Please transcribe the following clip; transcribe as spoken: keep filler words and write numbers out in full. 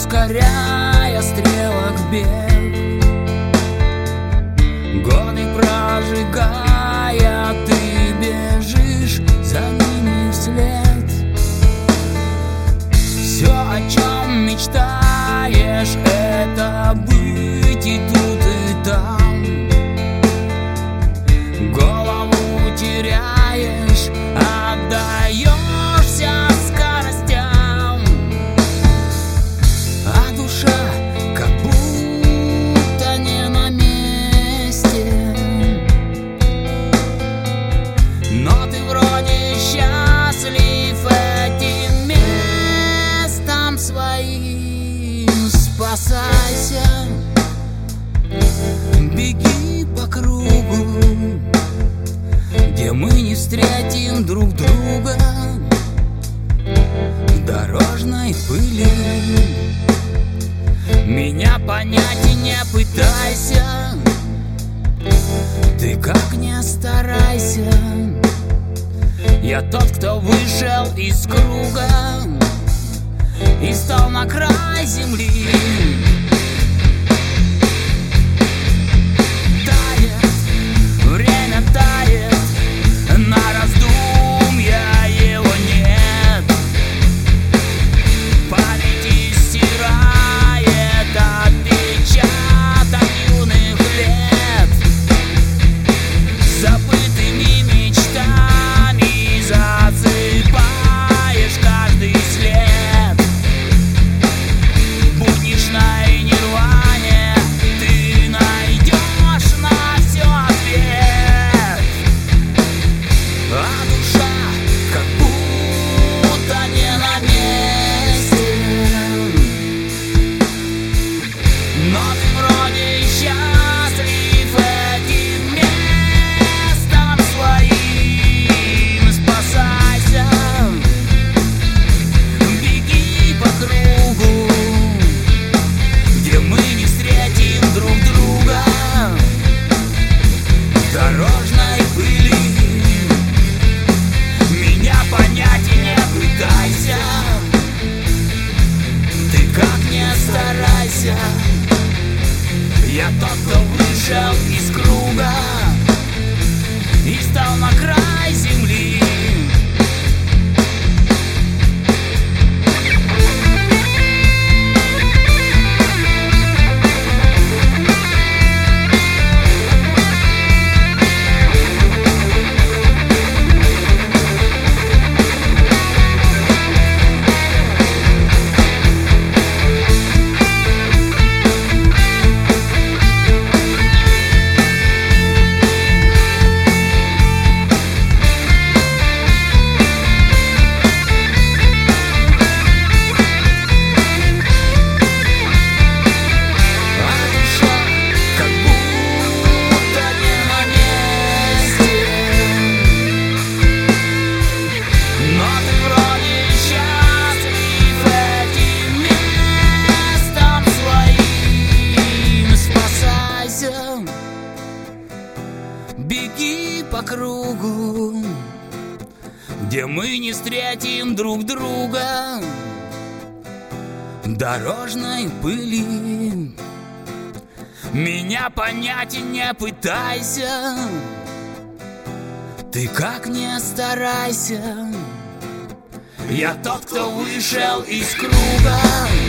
ускоряя стрелок бег, годы прожигая, ты бежишь за ними вслед. Все, о чем мечтаешь, это быть и тут, и там. Голову теряешь, отдаешься скоростям, а душа как будто не на месте. Но ты вроде счастлив этим местом своим. Спасайся, беги по кругу, где мы не встретим друг друга в дорожной пыли. Меня понять и не пытайся, ты как не старайся. Я тот, кто вышел из круга и стал на край земли. Тает, время тает, на раздумья его нет. Память стирает отпечаток юных лет. Забытыми мечтами засыпаешь каждый след. В будничной нирване ты найдешь на все ответ. А душа как будто не на месте. Но ты вроде счастлив этим местом своим. Спасайся, беги по кругу, где мы не встретим друг друга в дорожной пыли. Меня понять и не пытайся, ты как не старайся. Я тот, кто вышел из круга и стал на край земли. Беги по кругу, где мы не встретим друг друга в дорожной пыли. Меня понять и не пытайся, ты как не старайся. Я тот, кто вышел из круга